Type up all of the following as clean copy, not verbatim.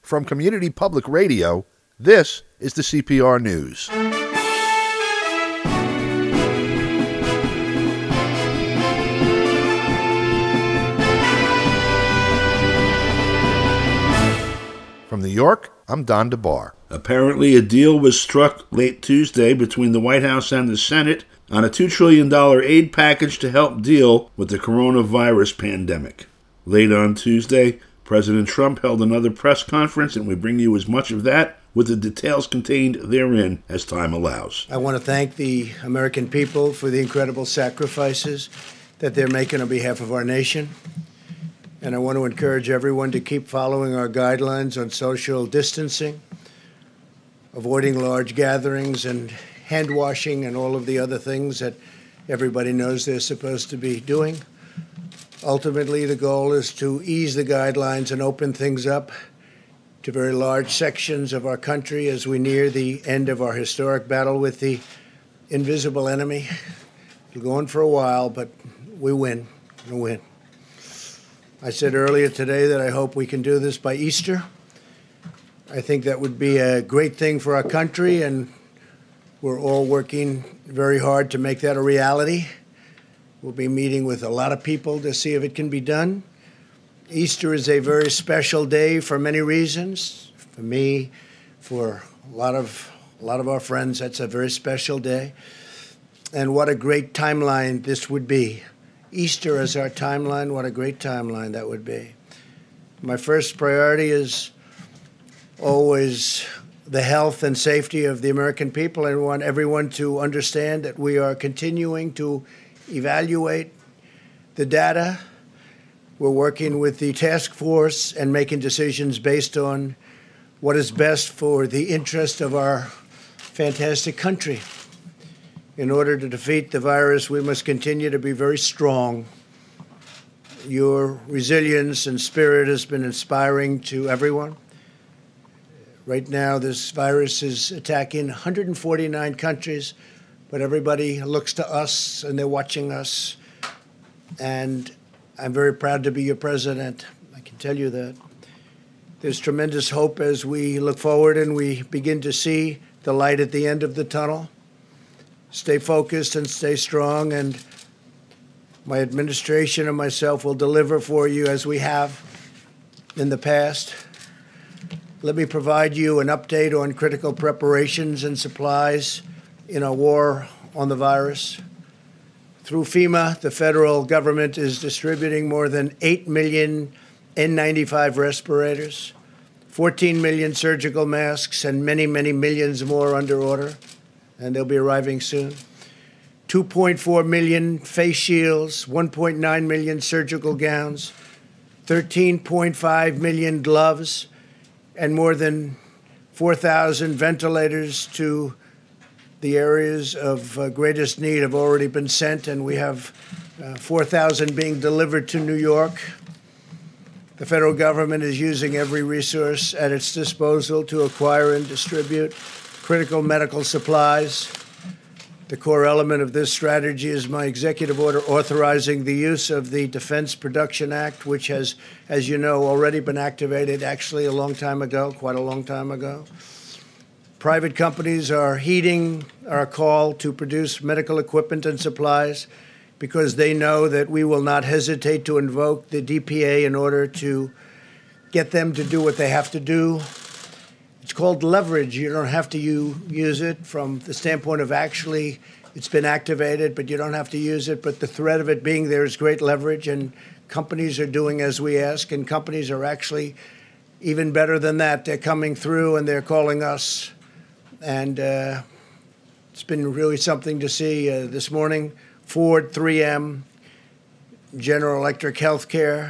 From Community Public Radio, this is the CPR News. From New York, I'm Don DeBar. Apparently, a deal was struck late Tuesday between the White House and the Senate on a $2 trillion aid package to help deal with the coronavirus pandemic. Late on Tuesday, President Trump held another press conference, and we bring you as much of that with the details contained therein as time allows. I want to thank the American people for the incredible sacrifices that they're making on behalf of our nation. And I want to encourage everyone to keep following our guidelines on social distancing, avoiding large gatherings and hand washing and all of the other things that everybody knows they're supposed to be doing. Ultimately, the goal is to ease the guidelines and open things up to very large sections of our country as we near the end of our historic battle with the invisible enemy. It'll go on for a while, but we win. We'll win. I said earlier today that I hope we can do this by Easter. I think that would be a great thing for our country, and we're all working very hard to make that a reality. We'll be meeting with a lot of people to see if it can be done. Easter is a very special day for many reasons. For me, for a lot of our friends, that's a very special day. And what a great timeline this would be. Easter as our timeline, what a great timeline that would be. My first priority is always the health and safety of the American people. I want everyone to understand that we are continuing to evaluate the data. We're working with the task force and making decisions based on what is best for the interest of our fantastic country. In order to defeat the virus, we must continue to be very strong. Your resilience and spirit has been inspiring to everyone. Right now, this virus is attacking 149 countries, but everybody looks to us and they're watching us. And I'm very proud to be your president. I can tell you that. There's tremendous hope as we look forward and we begin to see the light at the end of the tunnel. Stay focused and stay strong, and my administration and myself will deliver for you as we have in the past. Let me provide you an update on critical preparations and supplies in our war on the virus. Through FEMA, the federal government is distributing more than 8 million N95 respirators, 14 million surgical masks, and many, many millions more under order, and they'll be arriving soon. 2.4 million face shields, 1.9 million surgical gowns, 13.5 million gloves, and more than 4,000 ventilators to the areas of greatest need have already been sent, and we have 4,000 being delivered to New York. The federal government is using every resource at its disposal to acquire and distribute critical medical supplies. The core element of this strategy is my executive order authorizing the use of the Defense Production Act, which has, as you know, already been activated actually a long time ago, quite a long time ago. Private companies are heeding our call to produce medical equipment and supplies because they know that we will not hesitate to invoke the DPA in order to get them to do what they have to do. It's called leverage. You don't have to use it from the standpoint of actually it's been activated, but you don't have to use it. But the threat of it being there is great leverage, and companies are doing as we ask, and companies are actually even better than that. They're coming through and they're calling us, and it's been really something to see. This morning, Ford, 3M, General Electric Healthcare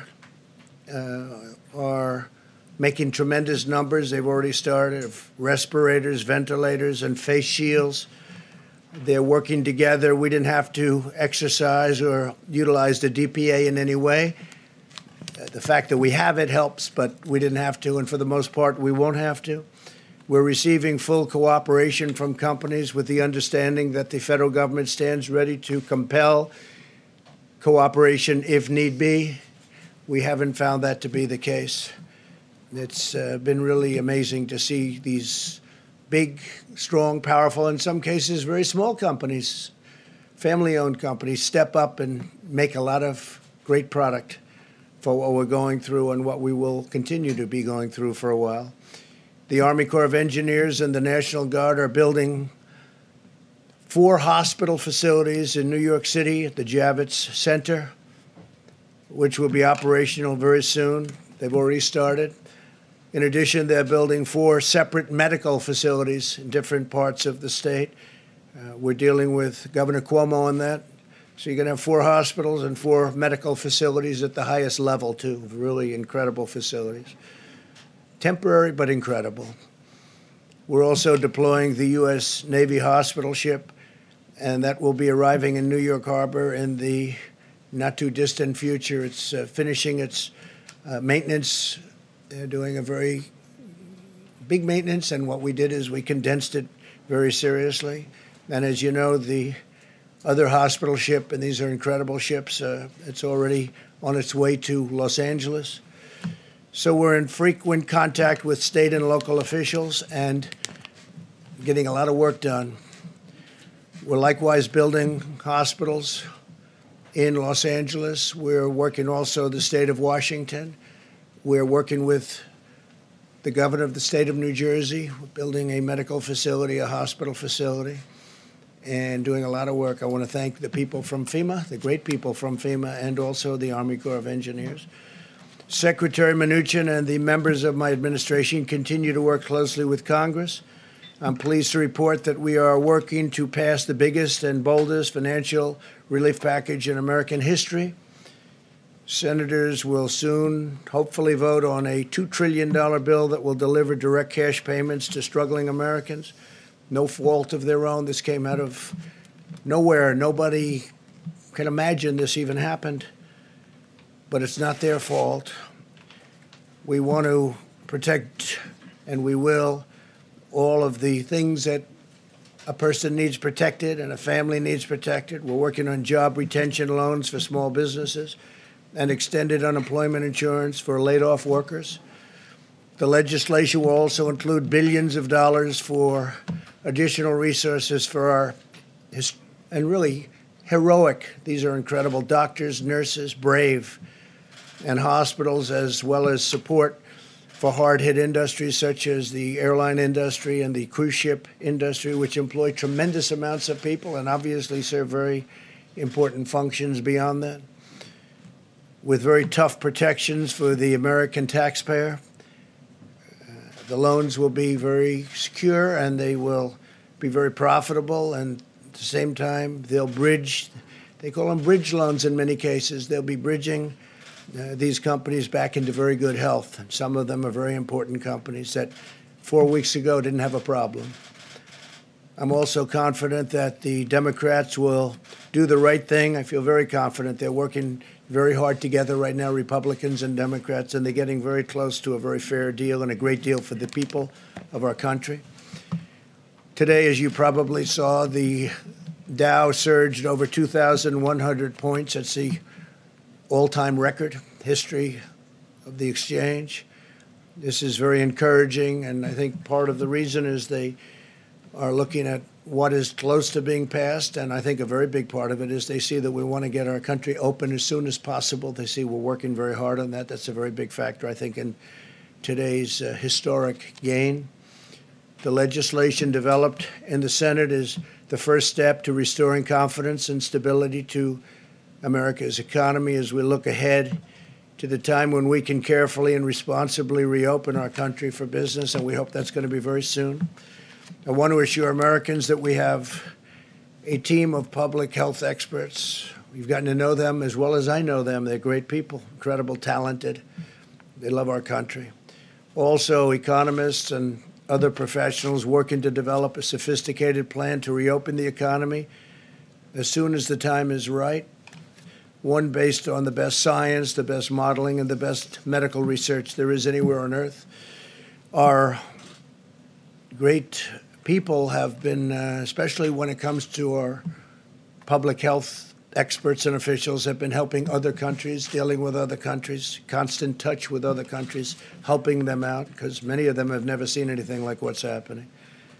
are making tremendous numbers. They've already started of respirators, ventilators, and face shields. They're working together. We didn't have to exercise or utilize the DPA in any way. The fact that we have it helps, but we didn't have to, and for the most part, we won't have to. We're receiving full cooperation from companies with the understanding that the federal government stands ready to compel cooperation if need be. We haven't found that to be the case. It's been really amazing to see these big, strong, powerful, in some cases very small companies, family-owned companies, step up and make a lot of great product for what we're going through and what we will continue to be going through for a while. The Army Corps of Engineers and the National Guard are building 4 hospital facilities in New York City at the Javits Center, which will be operational very soon. They've already started. In addition, they're building 4 separate medical facilities in different parts of the state. We're dealing with Governor Cuomo on that. So you're going to have 4 hospitals and 4 medical facilities at the highest level, too. Really incredible facilities. Temporary, but incredible. We're also deploying the U.S. Navy hospital ship, and that will be arriving in New York Harbor in the not-too-distant future. It's finishing its maintenance. They're doing a very big maintenance, and what we did is we condensed it very seriously. And as you know, the other hospital ship, and these are incredible ships, it's already on its way to Los Angeles. So we're in frequent contact with state and local officials and getting a lot of work done. We're likewise building hospitals in Los Angeles. We're working also the state of Washington. We're working with the governor of the state of New Jersey. We're building a medical facility, a hospital facility, and doing a lot of work. I want to thank the people from FEMA, the great people from FEMA, and also the Army Corps of Engineers. Secretary Mnuchin and the members of my administration continue to work closely with Congress. I'm pleased to report that we are working to pass the biggest and boldest financial relief package in American history. Senators will soon hopefully vote on a $2 trillion bill that will deliver direct cash payments to struggling Americans. No fault of their own. This came out of nowhere. Nobody can imagine this even happened, but it's not their fault. We want to protect, and we will, all of the things that a person needs protected and a family needs protected. We're working on job retention loans for small businesses and extended unemployment insurance for laid-off workers. The legislation will also include billions of dollars for additional resources for our, and really heroic, these are incredible doctors, nurses, brave, and hospitals, as well as support for hard-hit industries such as the airline industry and the cruise ship industry, which employ tremendous amounts of people and obviously serve very important functions beyond that, with very tough protections for the American taxpayer. The loans will be very secure and they will be very profitable, and at the same time they'll bridge, they call them bridge loans in many cases. They'll be bridging these companies back into very good health. And some of them are very important companies that 4 weeks ago didn't have a problem. I'm also confident that the Democrats will do the right thing. I feel very confident. They're working very hard together right now, Republicans and Democrats, and they're getting very close to a very fair deal and a great deal for the people of our country. Today, as you probably saw, the Dow surged over 2,100 points. That's the all-time record history of the exchange. This is very encouraging, and I think part of the reason is they are looking at what is close to being passed, and I think a very big part of it is they see that we want to get our country open as soon as possible. They see we're working very hard on that. That's a very big factor, I think, in today's historic gain. The legislation developed in the Senate is the first step to restoring confidence and stability to America's economy as we look ahead to the time when we can carefully and responsibly reopen our country for business, and we hope that's going to be very soon. I want to assure Americans that we have a team of public health experts. We've gotten to know them as well as I know them. They're great people, incredible, talented. They love our country. Also, economists and other professionals working to develop a sophisticated plan to reopen the economy as soon as the time is right. One based on the best science, the best modeling, and the best medical research there is anywhere on earth. Our great people have been, especially when it comes to our public health experts and officials have been helping other countries, dealing with other countries, constant touch with other countries, helping them out, because many of them have never seen anything like what's happening.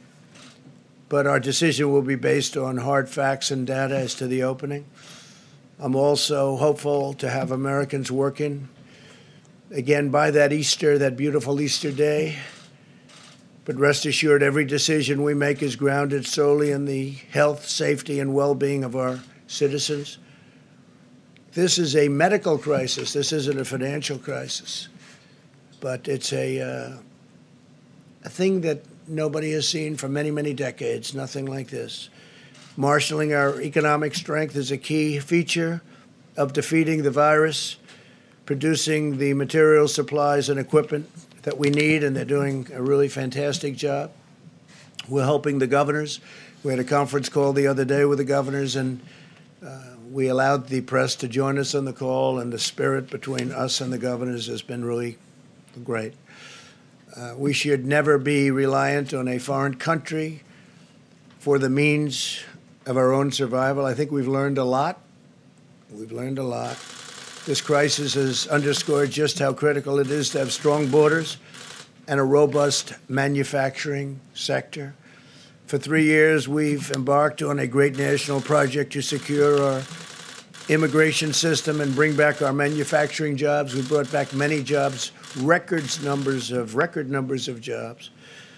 But our decision will be based on hard facts and data as to the opening. I'm also hopeful to have Americans working, again, by that Easter, that beautiful Easter day. But rest assured, every decision we make is grounded solely in the health, safety, and well-being of our citizens. This is a medical crisis. This isn't a financial crisis. But it's a thing that nobody has seen for many, many decades, nothing like this. Marshaling our economic strength is a key feature of defeating the virus, producing the materials, supplies, and equipment that we need, and they're doing a really fantastic job. We're helping the governors. We had a conference call the other day with the governors, and we allowed the press to join us on the call, and the spirit between us and the governors has been really great. We should never be reliant on a foreign country for the means of our own survival. I think we've learned a lot. We've learned a lot. This crisis has underscored just how critical it is to have strong borders and a robust manufacturing sector. For 3 years, we've embarked on a great national project to secure our immigration system and bring back our manufacturing jobs. We brought back many jobs, record numbers of jobs.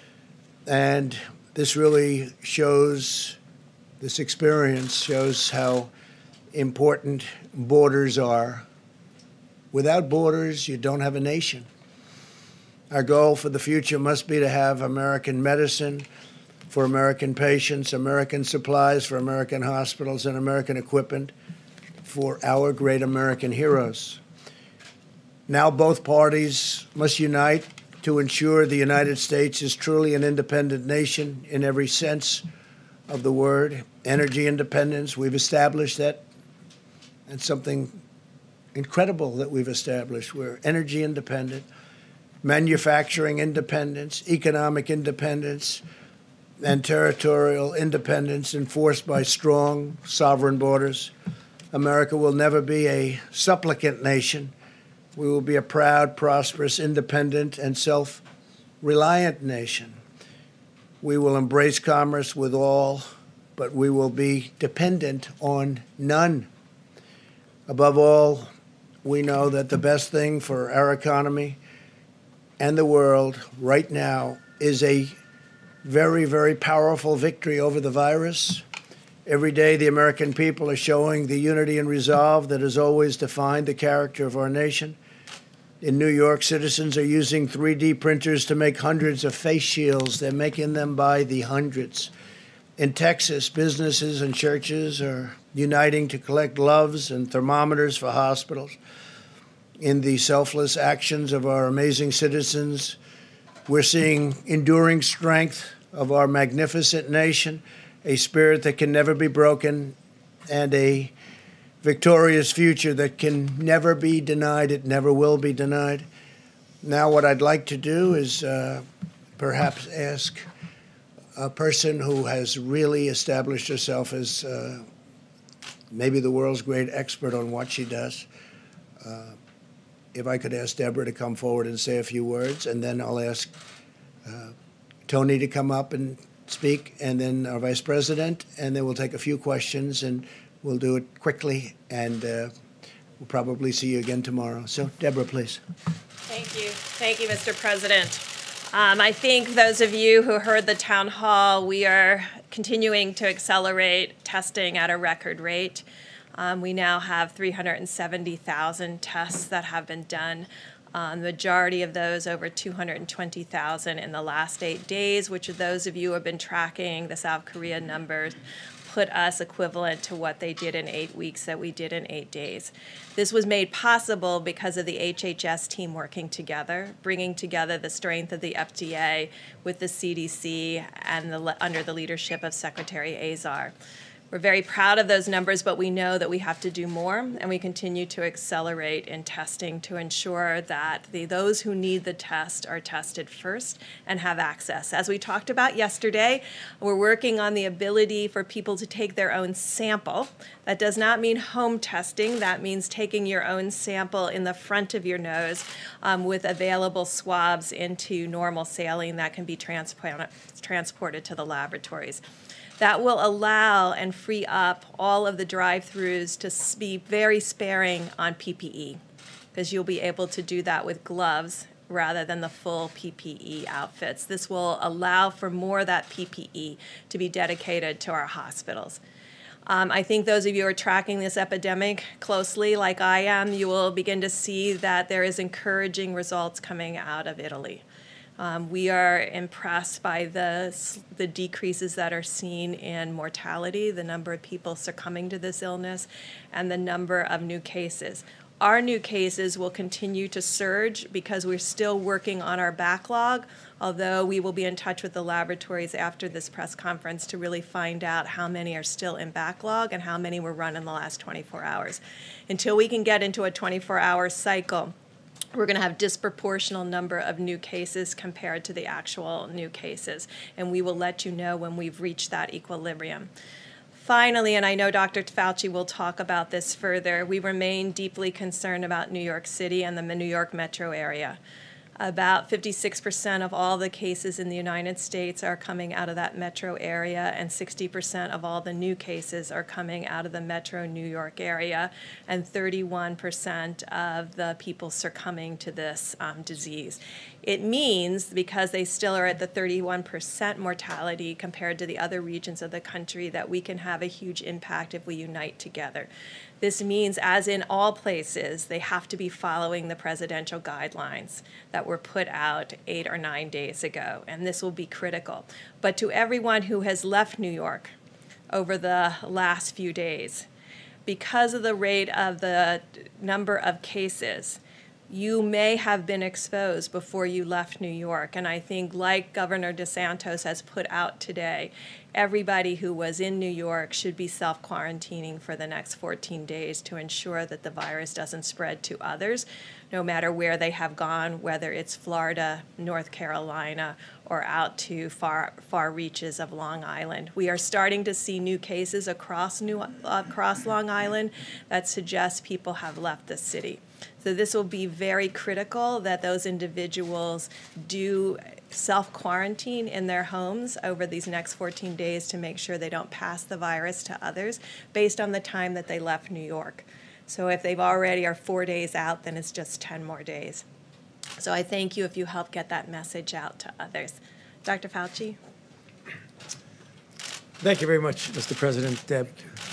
And this really shows, this experience shows how important borders are. Without borders, you don't have a nation. Our goal for the future must be to have American medicine for American patients, American supplies for American hospitals, and American equipment for our great American heroes. Now both parties must unite to ensure the United States is truly an independent nation in every sense of the word. Energy independence, we've established that. It's something incredible that we've established. We're energy independent, manufacturing independence, economic independence, and territorial independence enforced by strong sovereign borders. America will never be a supplicant nation. We will be a proud, prosperous, independent, and self-reliant nation. We will embrace commerce with all, but we will be dependent on none. Above all, we know that the best thing for our economy and the world right now is a very, very powerful victory over the virus. Every day, the American people are showing the unity and resolve that has always defined the character of our nation. In New York, citizens are using 3D printers to make hundreds of face shields. They're making them by the hundreds. In Texas, businesses and churches are uniting to collect gloves and thermometers for hospitals. In the selfless actions of our amazing citizens, we're seeing enduring strength of our magnificent nation, a spirit that can never be broken, and a victorious future that can never be denied. It never will be denied. Now what I'd like to do is perhaps ask a person who has really established herself as maybe the world's great expert on what she does. If I could ask Deborah to come forward and say a few words, and then I'll ask Tony to come up and speak, and then our Vice President, and then we'll take a few questions, and we'll do it quickly, and we'll probably see you again tomorrow. So, Deborah, please. Thank you. Thank you, Mr. President. I think those of you who heard the town hall, we are continuing to accelerate testing at a record rate. We now have 370,000 tests that have been done. The majority of those, over 220,000 in the last 8 days, which those of you who have been tracking the South Korea numbers put us equivalent to what they did in 8 weeks that we did in 8 days. This was made possible because of the HHS team working together, bringing together the strength of the FDA with the CDC and under the leadership of Secretary Azar. We're very proud of those numbers, but we know that we have to do more, and we continue to accelerate in testing to ensure that those who need the test are tested first and have access. As we talked about yesterday, we're working on the ability for people to take their own sample. That does not mean home testing. That means taking your own sample in the front of your nose with available swabs into normal saline that can be transported to the laboratories. That will allow and free up all of the drive-thrus to be very sparing on PPE, because you'll be able to do that with gloves rather than the full PPE outfits. This will allow for more of that PPE to be dedicated to our hospitals. I think those of you who are tracking this epidemic closely, like I am, you will begin to see that there is encouraging results coming out of Italy. We are impressed by the decreases that are seen in mortality, the number of people succumbing to this illness, and the number of new cases. Our new cases will continue to surge because we're still working on our backlog, although we will be in touch with the laboratories after this press conference to really find out how many are still in backlog and how many were run in the last 24 hours. Until we can get into a 24-hour cycle, we're going to have disproportional number of new cases compared to the actual new cases, and we will let you know when we've reached that equilibrium. Finally, and I know Dr. Fauci will talk about this further, we remain deeply concerned about New York City and the New York metro area. About 56% of all the cases in the United States are coming out of that metro area, and 60% of all the new cases are coming out of the metro New York area, and 31% of the people succumbing to this disease. It means, because they still are at the 31% mortality compared to the other regions of the country, that we can have a huge impact if we unite together. This means, as in all places, they have to be following the presidential guidelines that were put out 8 or 9 days ago, and this will be critical. But to everyone who has left New York over the last few days, because of the rate of the number of cases, you may have been exposed before you left New York. And I think, like Governor DeSantis has put out today, everybody who was in New York should be self-quarantining for the next 14 days to ensure that the virus doesn't spread to others, no matter where they have gone, whether it's Florida, North Carolina, or out to far reaches of Long Island. We are starting to see new cases across Long Island that suggest people have left the city. So this will be very critical that those individuals do self-quarantine in their homes over these next 14 days to make sure they don't pass the virus to others based on the time that they left New York. So if they've already are 4 days out, then it's just 10 more days. So I thank you if you help get that message out to others. Dr. Fauci? Thank you very much, Mr. President. Deb.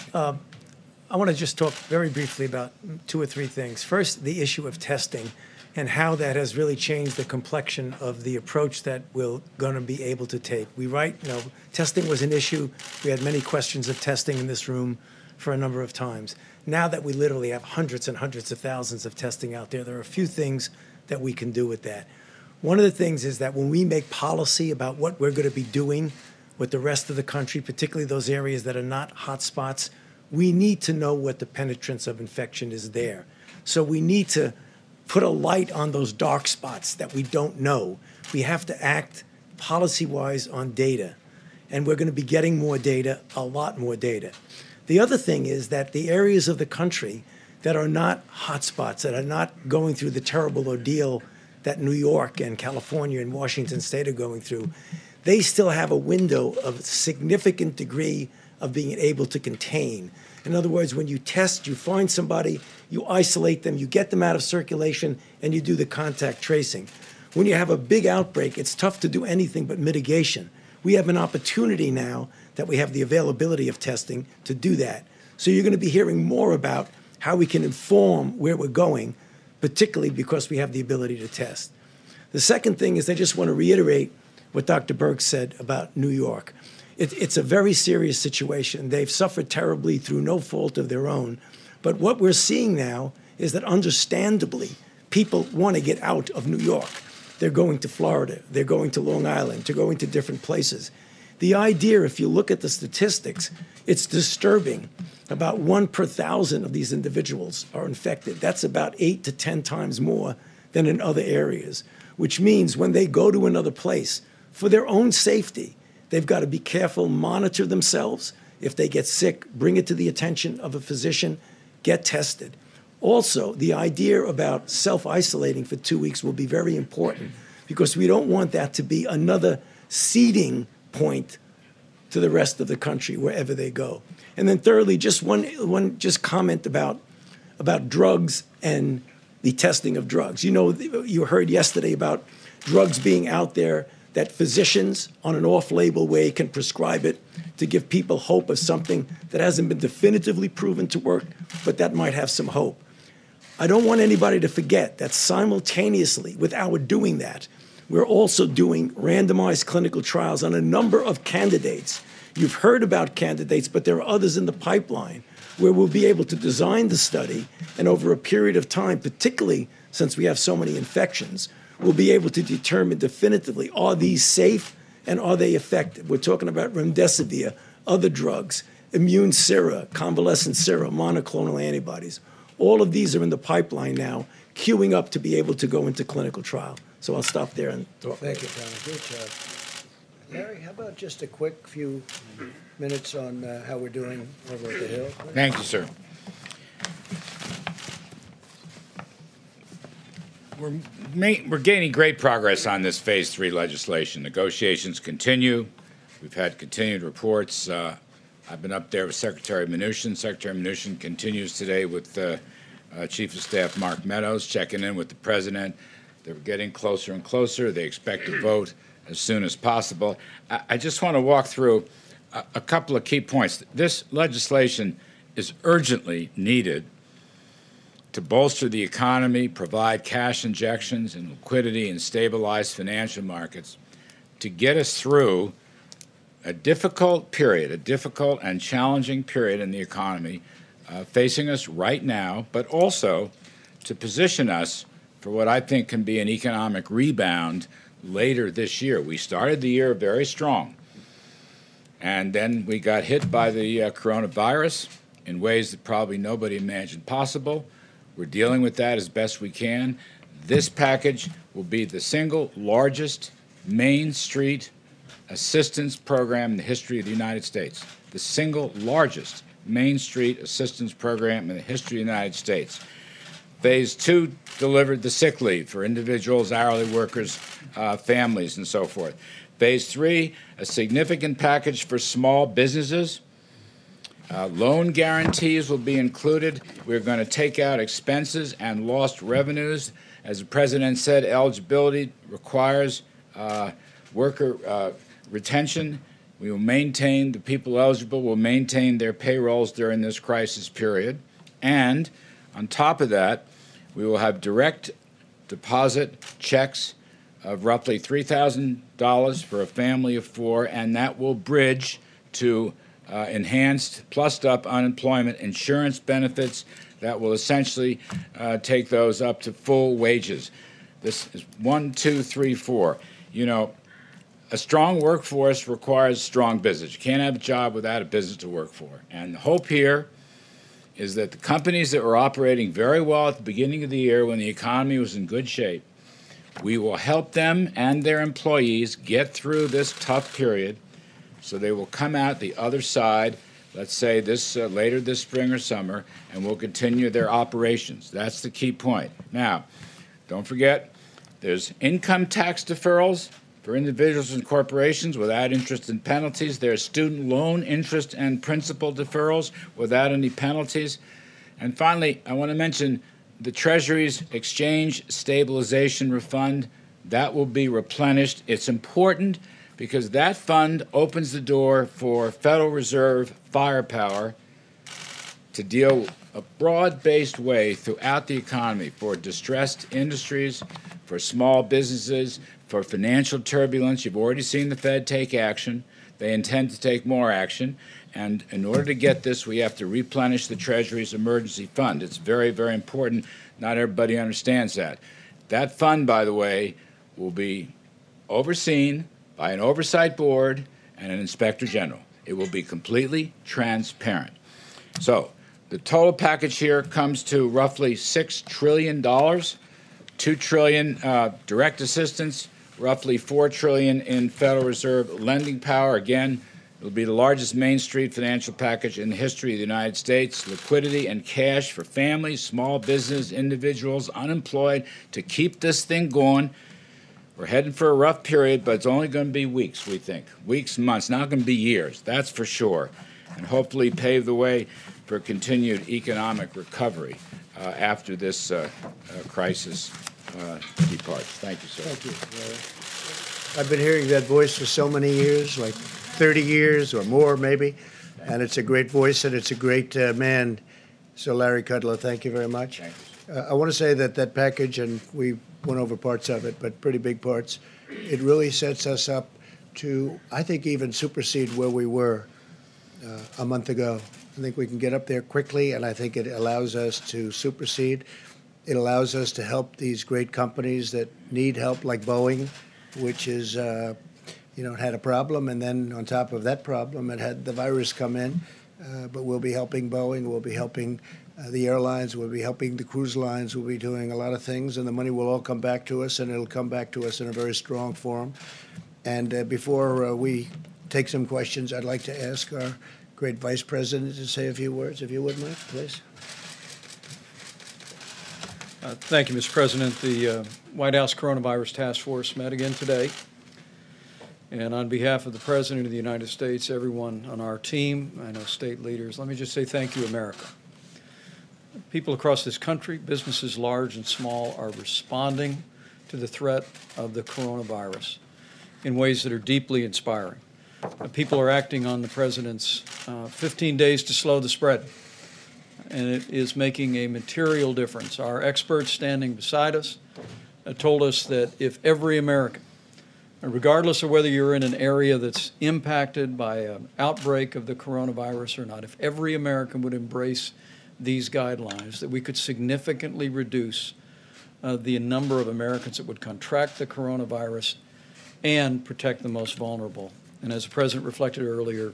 I want to just talk very briefly about 2 or 3 things. First, the issue of testing and how that has really changed the complexion of the approach that we're going to be able to take. Testing was an issue. We had many questions of testing in this room for a number of times. Now that we literally have hundreds and hundreds of thousands of testing out there are a few things that we can do with that. One of the things is that when we make policy about what we're going to be doing with the rest of the country, particularly those areas that are not hot spots, we need to know what the penetrance of infection is there. So we need to put a light on those dark spots that we don't know. We have to act policy-wise on data, and we're going to be getting more data, a lot more data. The other thing is that the areas of the country that are not hotspots, that are not going through the terrible ordeal that New York and California and Washington State are going through, they still have a window of significant degree of being able to contain. In other words, when you test, you find somebody, you isolate them, you get them out of circulation, and you do the contact tracing. When you have a big outbreak, it's tough to do anything but mitigation. We have an opportunity now that we have the availability of testing to do that. So you're going to be hearing more about how we can inform where we're going, particularly because we have the ability to test. The second thing is I just want to reiterate what Dr. Birx said about New York. It's a very serious situation. They've suffered terribly through no fault of their own. But what we're seeing now is that, understandably, people want to get out of New York. They're going to Florida. They're going to Long Island. They're going to different places. The idea, if you look at the statistics, it's disturbing. About 1 per 1,000 of these individuals are infected. That's about 8 to 10 times more than in other areas, which means when they go to another place, for their own safety, they've got to be careful, monitor themselves. If they get sick, bring it to the attention of a physician, get tested. Also, the idea about self-isolating for 2 weeks will be very important because we don't want that to be another seeding point to the rest of the country wherever they go. And then thirdly, just one comment about drugs and the testing of drugs. You know, you heard yesterday about drugs being out there that physicians on an off-label way can prescribe it to give people hope of something that hasn't been definitively proven to work, but that might have some hope. I don't want anybody to forget that simultaneously with our doing that, we're also doing randomized clinical trials on a number of candidates. You've heard about candidates, but there are others in the pipeline where we'll be able to design the study, and over a period of time, particularly since we have so many infections, we'll be able to determine definitively, are these safe and are they effective? We're talking about remdesivir, other drugs, immune sera, convalescent sera, monoclonal antibodies. All of these are in the pipeline now, queuing up to be able to go into clinical trial. So I'll stop there and talk. Thank you, Tommy. Good job. Larry, how about just a quick few minutes on how we're doing over at the Hill? Thank you, sir. We're gaining great progress on this Phase 3 legislation. Negotiations continue. We've had continued reports. I've been up there with Secretary Mnuchin. Secretary Mnuchin continues today with Chief of Staff Mark Meadows, checking in with the President. They're getting closer and closer. They expect to vote as soon as possible. I just want to walk through a couple of key points. This legislation is urgently needed to bolster the economy, provide cash injections and liquidity, and stabilize financial markets to get us through a difficult period, a difficult and challenging period in the economy facing us right now, but also to position us for what I think can be an economic rebound later this year. We started the year very strong, and then we got hit by the coronavirus in ways that probably nobody imagined possible. We're dealing with that as best we can. This package will be the single largest Main Street assistance program in the history of the United States. The single largest Main Street assistance program in the history of the United States. Phase 2 delivered the sick leave for individuals, hourly workers, families, and so forth. Phase 3, a significant package for small businesses. Loan guarantees will be included. We're going to take out expenses and lost revenues. As the President said, eligibility requires worker retention. We will maintain, the people eligible will maintain their payrolls during this crisis period. And on top of that, we will have direct deposit checks of roughly $3,000 for a family of 4, and that will bridge to enhanced, plussed-up unemployment insurance benefits that will essentially take those up to full wages. This is 1, 2, 3, 4. You know, a strong workforce requires strong business. You can't have a job without a business to work for. And the hope here is that the companies that were operating very well at the beginning of the year when the economy was in good shape, we will help them and their employees get through this tough period so they will come out the other side, let's say this later this spring or summer, and will continue their operations. That's the key point. Now, don't forget, there's income tax deferrals for individuals and corporations without interest and penalties. There's student loan interest and principal deferrals without any penalties. And finally, I want to mention the Treasury's Exchange Stabilization Fund. That will be replenished. It's important because that fund opens the door for Federal Reserve firepower to deal a broad-based way throughout the economy for distressed industries, for small businesses, for financial turbulence. You've already seen the Fed take action. They intend to take more action. And in order to get this, we have to replenish the Treasury's emergency fund. It's very, very important. Not everybody understands that. That fund, by the way, will be overseen by an oversight board and an inspector general. It will be completely transparent. So the total package here comes to roughly $6 trillion, $2 trillion direct assistance, roughly $4 trillion in Federal Reserve lending power. Again, it'll be the largest Main Street financial package in the history of the United States. Liquidity and cash for families, small business, individuals, unemployed, to keep this thing going. We're heading for a rough period, but it's only going to be weeks, we think. Weeks, months, not going to be years, that's for sure. And hopefully pave the way for continued economic recovery after this crisis departs. Thank you, sir. Thank you. I've been hearing that voice for so many years, like 30 years or more maybe, and it's a great voice and it's a great man. So Larry Kudlow, thank you very much. Thank you. I want to say that package, and we went over parts of it, but pretty big parts, it really sets us up to, I think, even supersede where we were a month ago. I think we can get up there quickly, and I think it allows us to supersede. It allows us to help these great companies that need help, like Boeing, which is, had a problem, and then on top of that problem, it had the virus come in. But we'll be helping Boeing, we'll be helping the airlines, we'll be helping the cruise lines, we'll be doing a lot of things, and the money will all come back to us, and it'll come back to us in a very strong form. And before we take some questions, I'd like to ask our great Vice President to say a few words, if you would, Mike, please. Thank you, Mr. President. The White House Coronavirus Task Force met again today. And on behalf of the President of the United States, everyone on our team, I know state leaders, let me just say thank you, America. People across this country, businesses large and small, are responding to the threat of the coronavirus in ways that are deeply inspiring. People are acting on the President's 15 days to slow the spread, and it is making a material difference. Our experts standing beside us told us that if every American, regardless of whether you're in an area that's impacted by an outbreak of the coronavirus or not, if every American would embrace these guidelines, that we could significantly reduce the number of Americans that would contract the coronavirus and protect the most vulnerable. And as the President reflected earlier,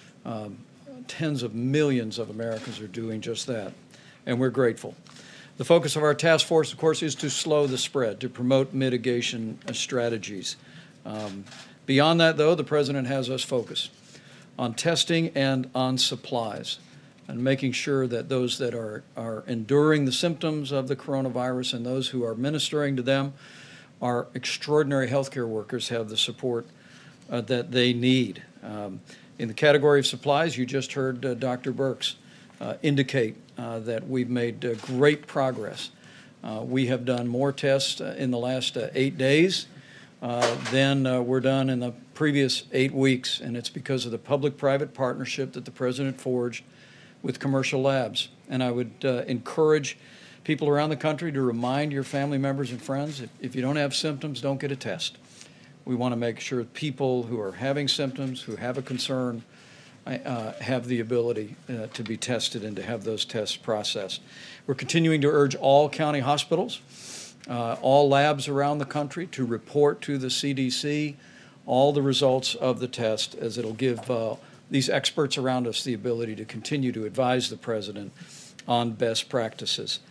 tens of millions of Americans are doing just that, and we're grateful. The focus of our task force, of course, is to slow the spread, to promote mitigation strategies. Beyond that, though, the President has us focused on testing and on supplies, and making sure that those that are enduring the symptoms of the coronavirus and those who are ministering to them, our extraordinary healthcare workers, have the support that they need. In the category of supplies, you just heard Dr. Birx indicate that we've made great progress. We have done more tests in the last 8 days than were done in the previous 8 weeks, and it's because of the public-private partnership that the President forged with commercial labs. And I would encourage people around the country to remind your family members and friends, if you don't have symptoms, don't get a test. We want to make sure people who are having symptoms, who have a concern, have the ability to be tested and to have those tests processed. We're continuing to urge all county hospitals, all labs around the country to report to the CDC all the results of the test, as it'll give these experts around us the ability to continue to advise the President on best practices.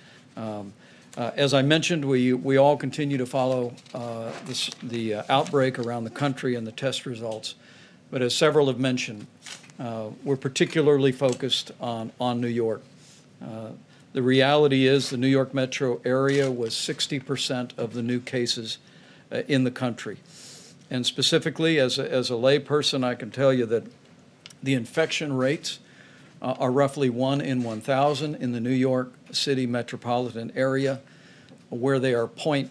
As I mentioned, we all continue to follow the outbreak around the country and the test results. But as several have mentioned, we're particularly focused on New York. The reality is the New York metro area was 60% of the new cases in the country. And specifically, as a lay person, I can tell you that the infection rates are roughly 1 in 1,000 in the New York City metropolitan area, where they are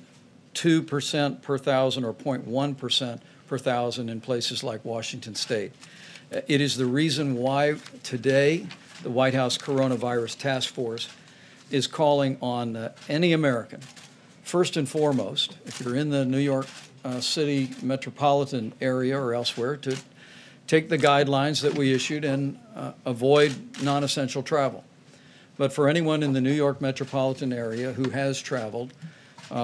0.2% per thousand or 0.1% per 1,000 in places like Washington State. It is the reason why today the White House Coronavirus Task Force is calling on any American, first and foremost, if you're in the New York City metropolitan area or elsewhere, to take the guidelines that we issued and avoid non-essential travel. But for anyone in the New York metropolitan area who has traveled,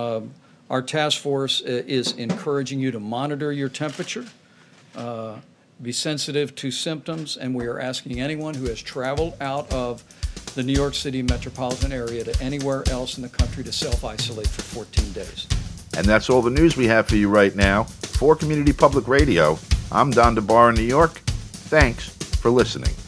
our task force is encouraging you to monitor your temperature Be sensitive to symptoms, and we are asking anyone who has traveled out of the New York City metropolitan area to anywhere else in the country to self-isolate for 14 days. And that's all the news we have for you right now. For Community Public Radio, I'm Don DeBar in New York. Thanks for listening.